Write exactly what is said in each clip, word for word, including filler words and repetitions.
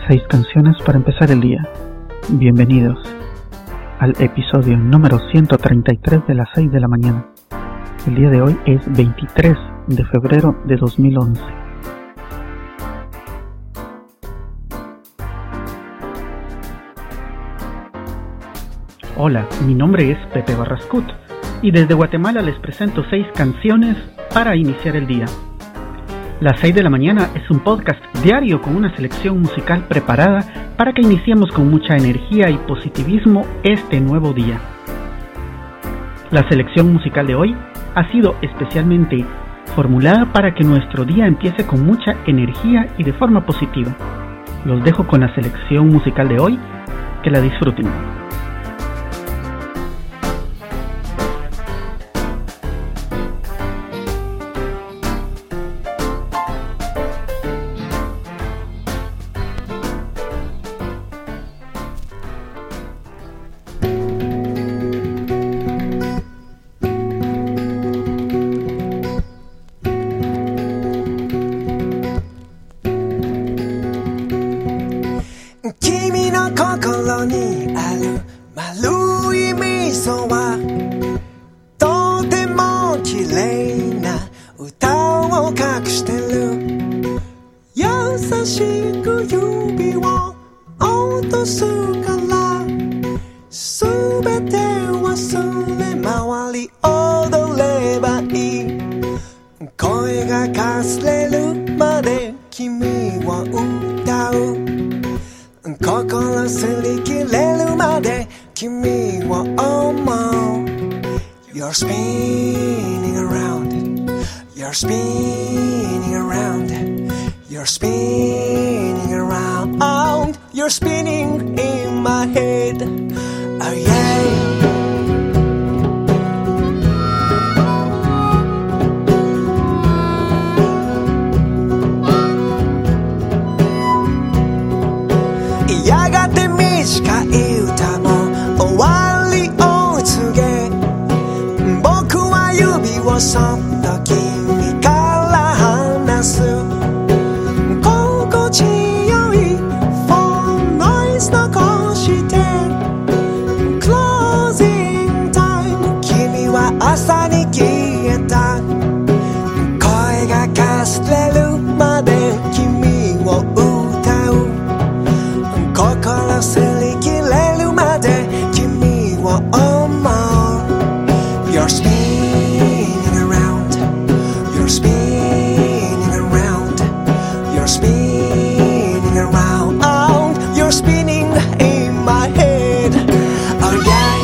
Seis canciones para empezar el día. Bienvenidos al episodio número ciento treinta y tres de las seis de la mañana. El día de hoy es veintitrés de febrero de dos mil once. Hola, mi nombre es Pepe Barrascut y desde Guatemala les presento seis canciones para iniciar el día. Las seis de la mañana es un podcast diario con una selección musical preparada para que iniciemos con mucha energía y positivismo este nuevo día. La selección musical de hoy ha sido especialmente formulada para que nuestro día empiece con mucha energía y de forma positiva. Los dejo con la selección musical de hoy, que la disfruten. You're spinning around, you're spinning around, you're spinning around, you're spinning in my head, oh yeah.やがて短い歌も終わりを告げ僕は指をそっと君から離す心地よいフォンノイズ残して Closing time 君は朝に消えた声がかすれるまで君を歌う心すり切れるまで君を思う You're spinning around, you're spinning around, you're spinning around, you're spinning in my head, oh yeah.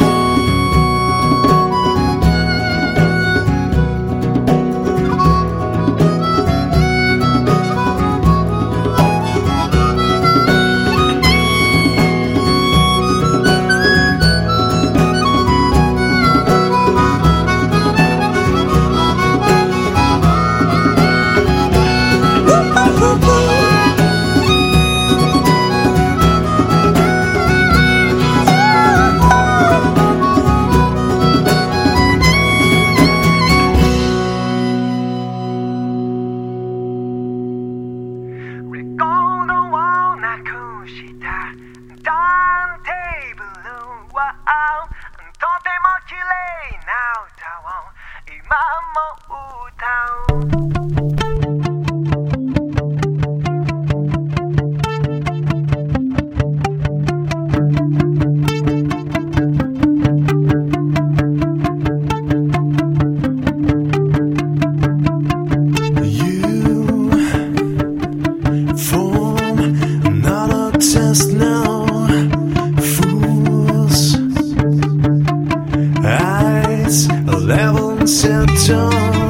Just now, fools, eyes level and set on.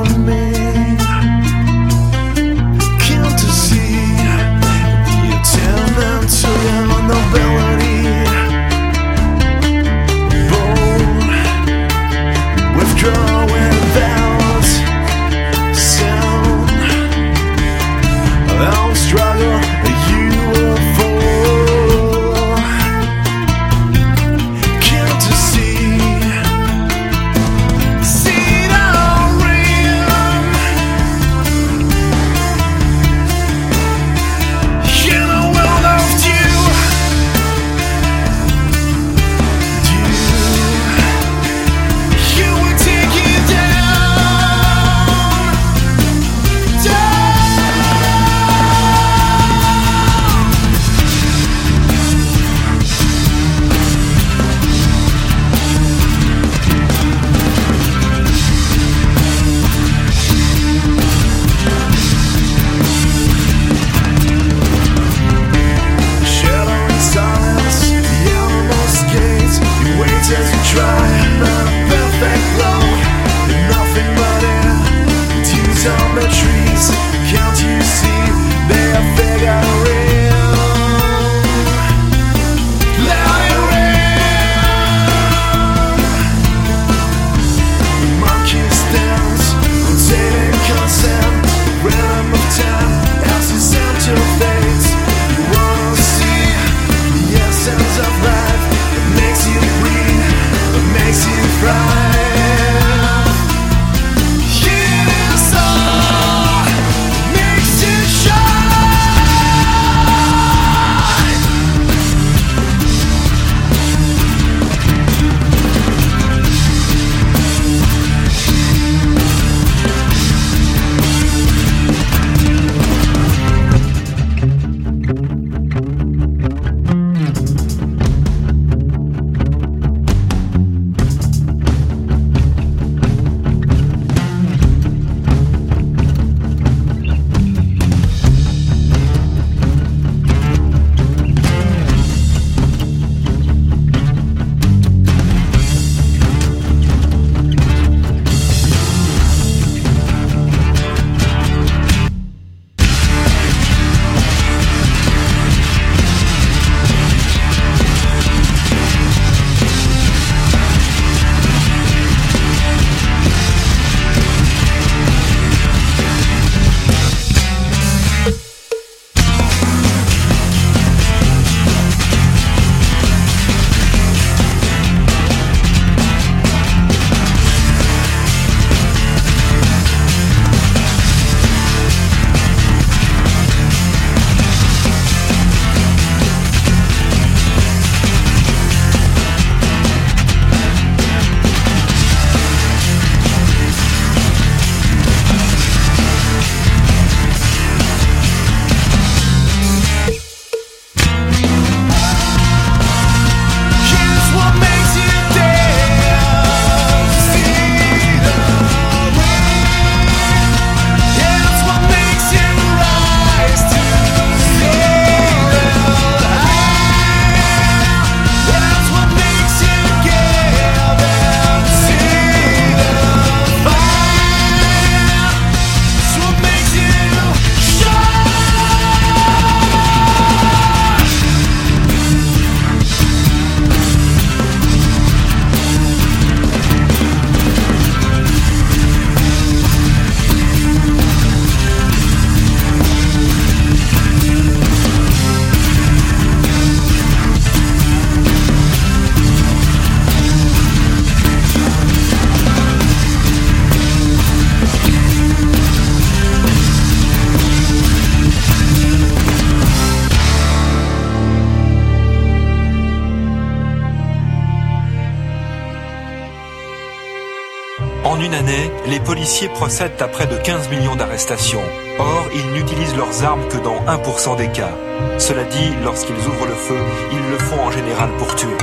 En une année, les policiers procèdent à près de quinze millions d'arrestations. Or, ils n'utilisent leurs armes que dans un pour cent des cas. Cela dit, lorsqu'ils ouvrent le feu, ils le font en général pour tuer.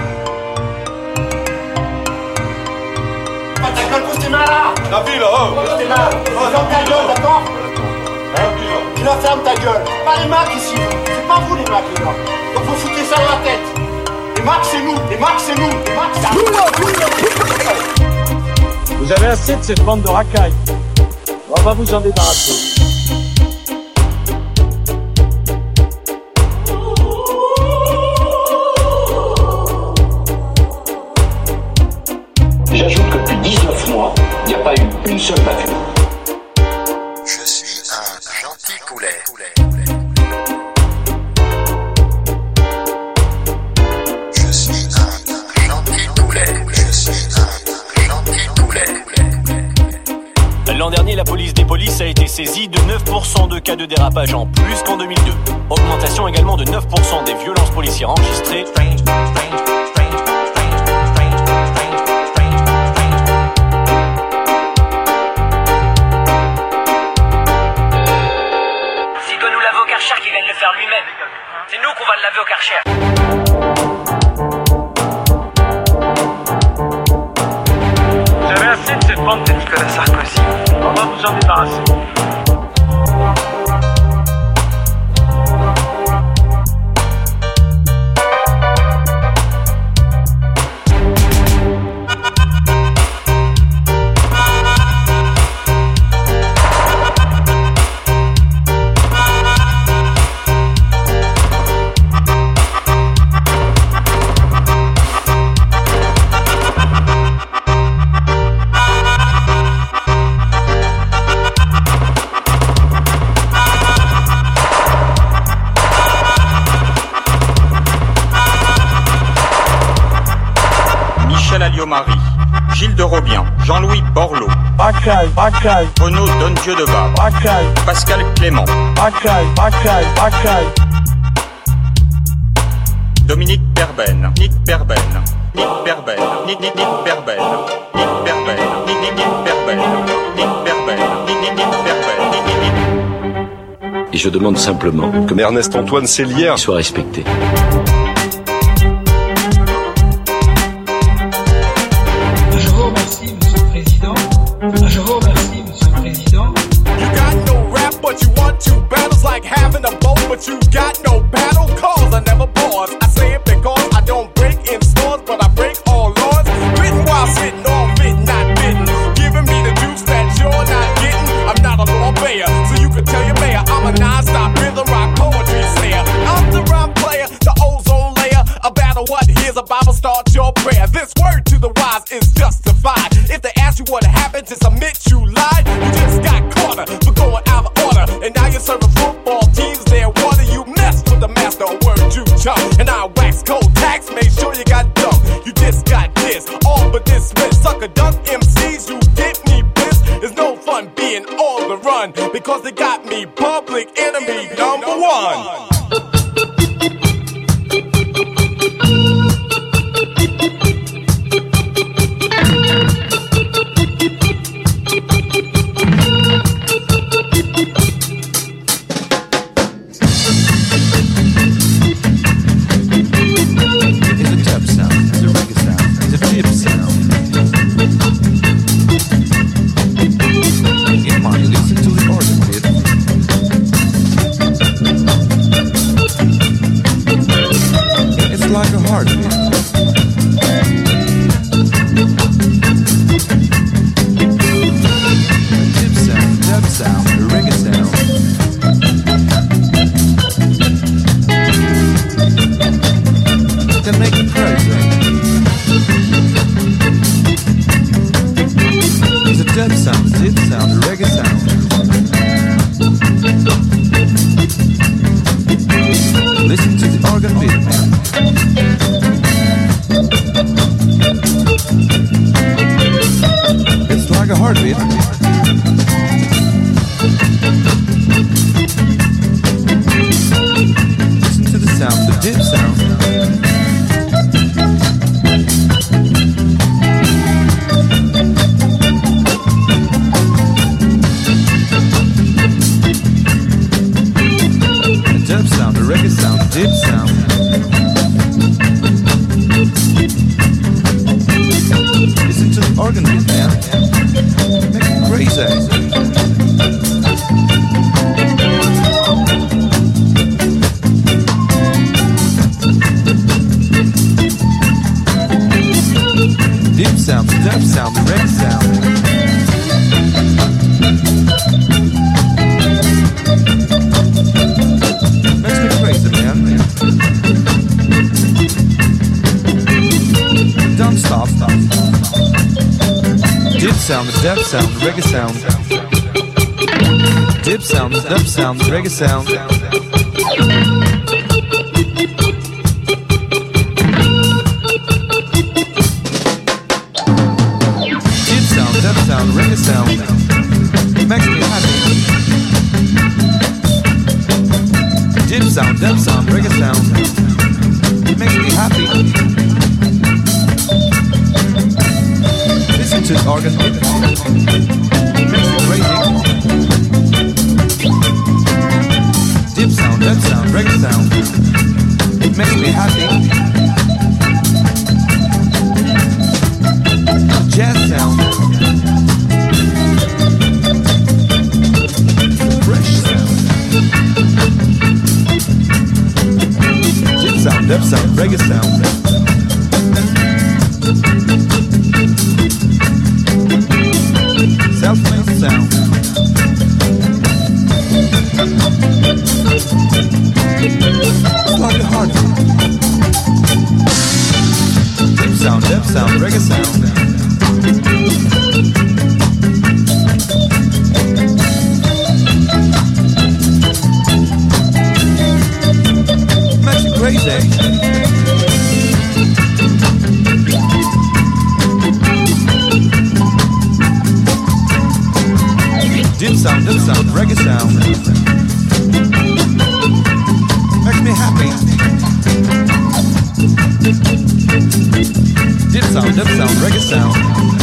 Ta gueule, pousse tes mains là! La vie là, oh! Pousse tes mains! Ferme ta gueule, d'accord? Tu la fermes ta gueule! Pas les Macs ici! C'est pas vous les Macs les gars! Donc vous foutez ça dans la tête! Les Macs c'est nous! Les Macs c'est nous! Les Macs c'est nous! Vous avez assez de cette bande de racailles. On va vous en débarrasser. J'ajoute que depuis dix-neuf mois, il n'y a pas eu une seule bavure. Je suis un gentil poulet. Je suis un gentil poulet. Je suis un gentil poulet. L'an dernier, la police des polices a été saisie de neuf pour cent de cas de dérapage en plus qu'en deux mille deux. Augmentation également de neuf pour cent des violences policières enregistrées. Qui vient de le faire lui-même. C'est nous qu'on va le laver au Karcher. Vous avez assez de cette bande de Nicolas Sarkozy. On va vous en débarrasser. Marie, Gilles de Robian, Jean-Louis Borloo, Bacal, Bacal, Renaud Dondieu-Debat, Bacal, Pascal Clément, Bacal, Bacal, Bacal, Dominique Perben, Nick Perben, Nick Perben, Nick Nick Nick Perben, Nick Perben, Nick Nick Nick Perben, Nick Perben, Nick Nick Nick Perben, Nick Nick Nick. Et je demande simplement que Ernest-Antoine Sélière soit respecté. Je vous remercie, Monsieur le Président. Je vous remercie, Monsieur le Président. You got no rap, but you want two battles like having a boat, but you got no battle cause I never pause. I say it because I don't break in stores, but I break all laws. Written while sitting on bitten, not bitten. Giving me the juice that you're not getting. I'm not a lawyer, so you can tell your mayor I'm a non-stop rhythm rock poetry slayer. I'm the rhyme player, the ozone layer. A battle, what? Here's a Bible, start your prayer. This word to the wise is justified. If they ask you what happened, just admit you lied. You just got caught for going out of order, and now you're serving football teams their water. You messed with the master, a word you chump. And I wax cold tax, make sure you got dumb. You just got this, all but dismissed. Sucker dunk M Cs, you get me pissed. It's no fun being on the run, because they got me public enemy number one. organ beat, man. Makes me crazy. Deep sound, deaf sound, red sound. Makes me crazy, man. Don't stop, stop, stop. Deep sound, deaf sound, reggae sound. Deep sound, deaf sound, reggae sound. Deaf sound, reggae sound, it makes me happy. Deep sound, deaf sound, reggae sound, it makes me happy. Listen to the organ beat, it makes me crazy. Deep sound, deaf sound, reggae sound, it makes me happy. Jazz sound. Sound, deaf sound, reggae sound. Self-made sound. It's like a heartbeat. Deep sound, deaf sound, reggae sound. Crazy. Deep sound, deep sound, reggae sound. Makes me happy. Deep sound, deep sound, reggae sound.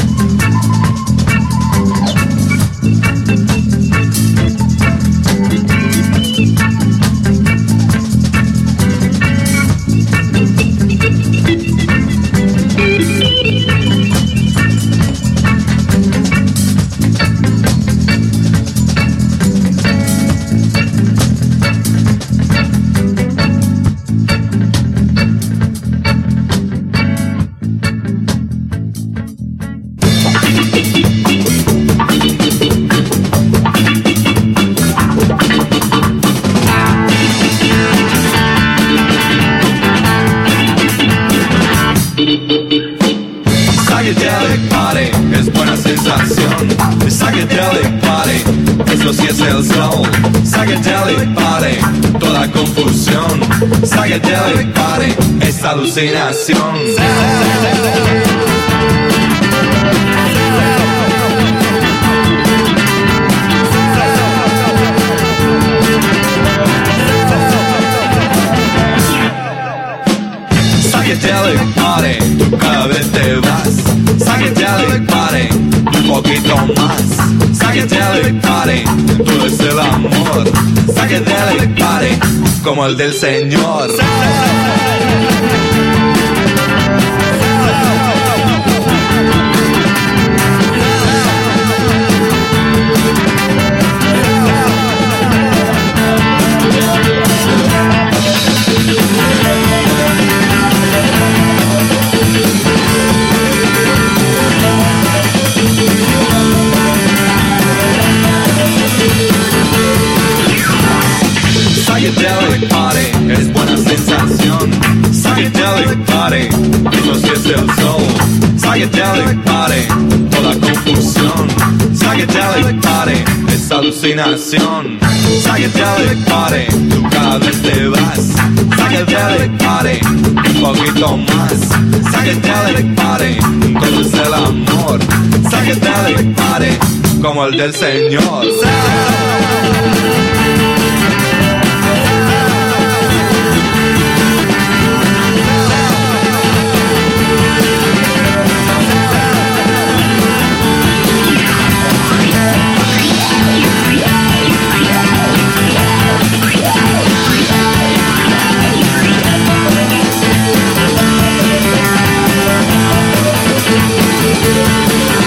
Psychedelic party es buena sensación. Psychedelic party, eso sí es el soul. Psychedelic party, toda confusión. Psychedelic party es alucinación. Psychedelic party, tú cada vez te vas. Psychedelic party, un poquito más. Psychedelic party, todo es el amor. Psychedelic party, como el del Señor. Psychedelic party es buena sensación. Psychedelic party, eso sí es el soul. Psychedelic party, toda confusión. Psychedelic party es alucinación. Psychedelic party, tú cada vez te vas. Psychedelic party, un poquito más. Psychedelic party, todo es el amor. Psychedelic party, como el del Señor. We'll be right back.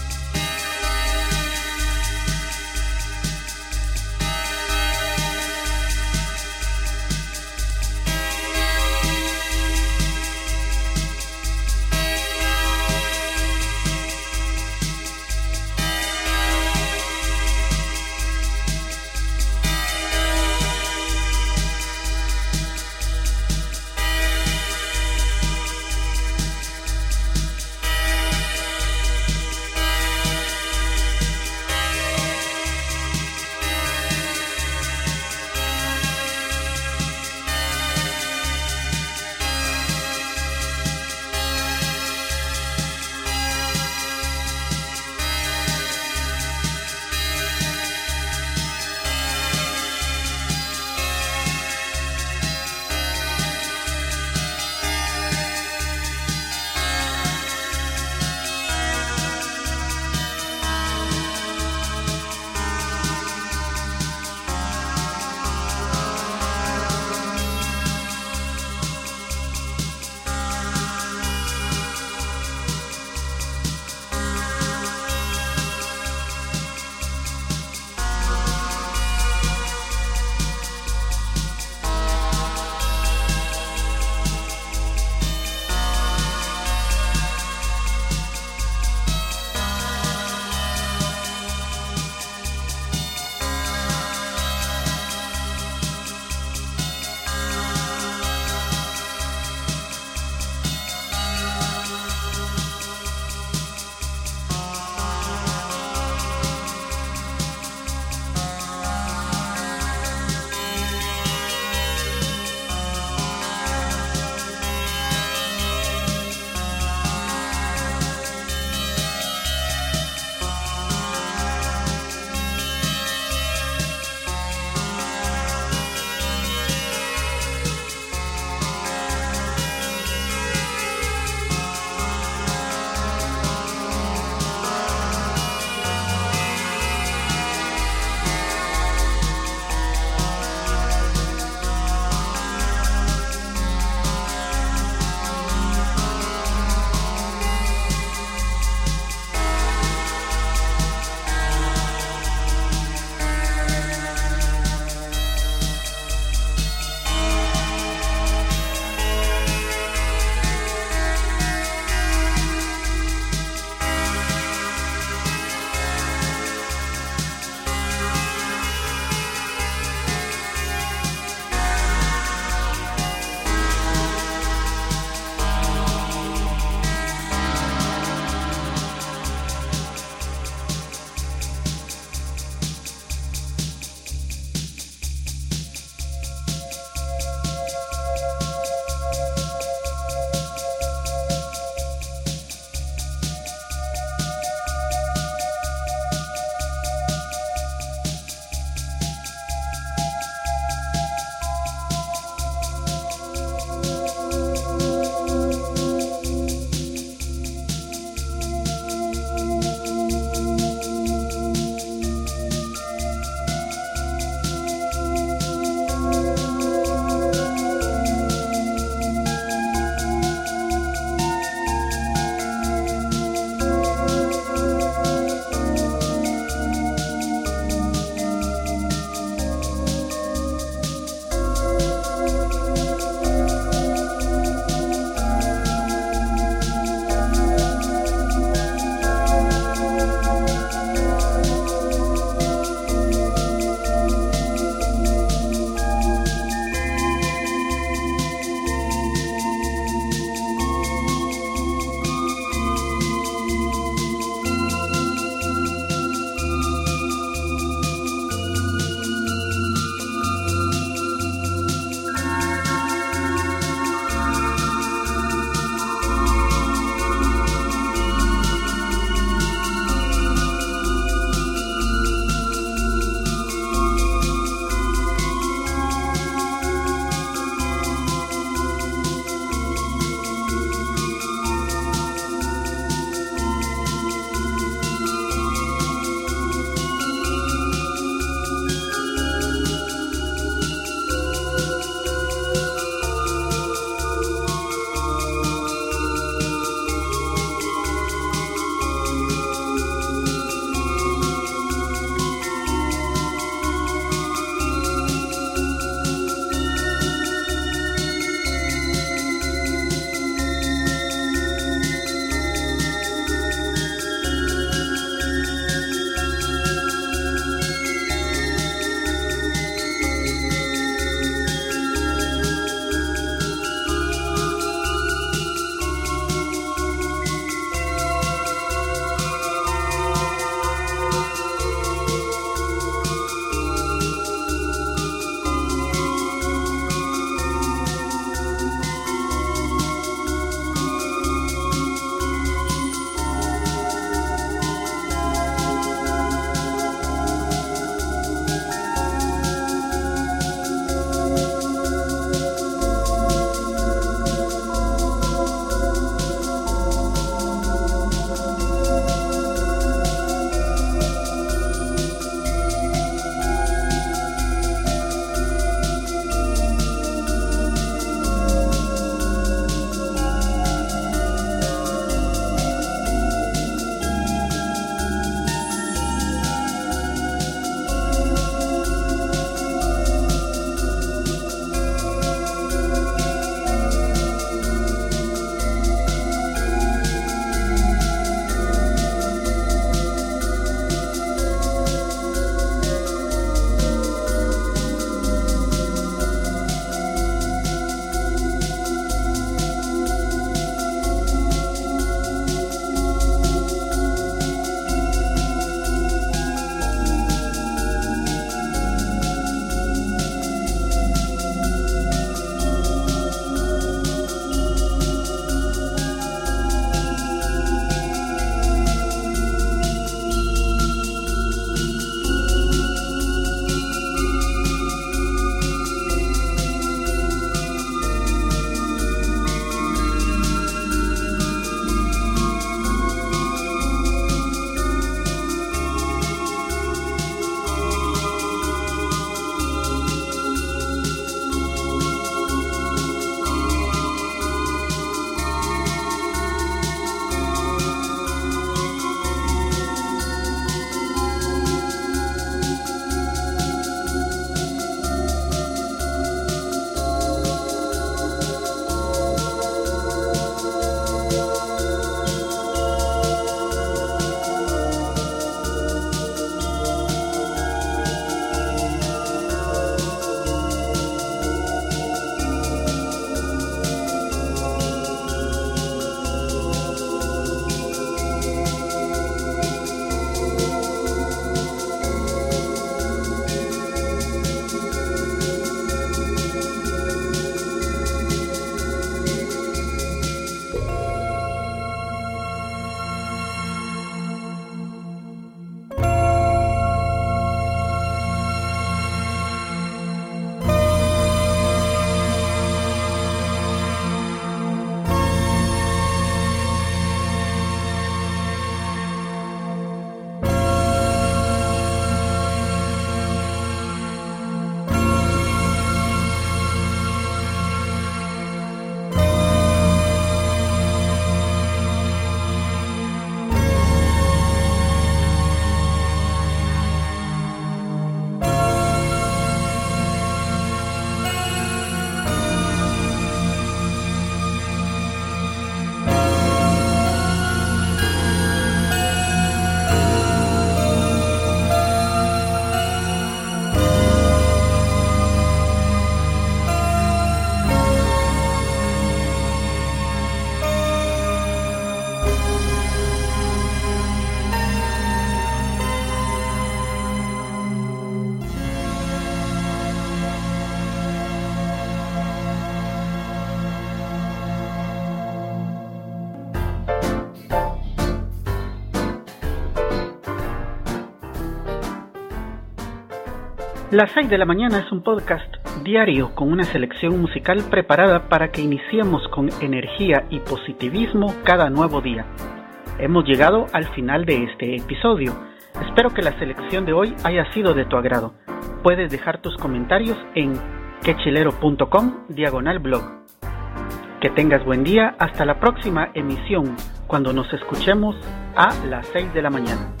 Las seis de la mañana es un podcast diario con una selección musical preparada para que iniciemos con energía y positivismo cada nuevo día. Hemos llegado al final de este episodio. Espero que la selección de hoy haya sido de tu agrado. Puedes dejar tus comentarios en quechilero.com diagonal blog. Que tengas buen día. Hasta la próxima emisión, cuando nos escuchemos a las seis de la mañana.